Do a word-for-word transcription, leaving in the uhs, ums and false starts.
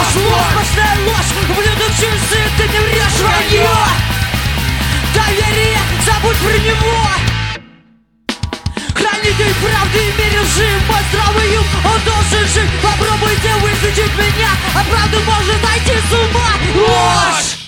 ложь, ложь, сплошная ложь. Ублюдок чужой, ты не врешь, вранье. Доверие, забудь про него. Хранитель правды и мир жив. Мой здравый ум, он должен жить. Попробуйте высадить меня, а правда может найти с ума. Ложь!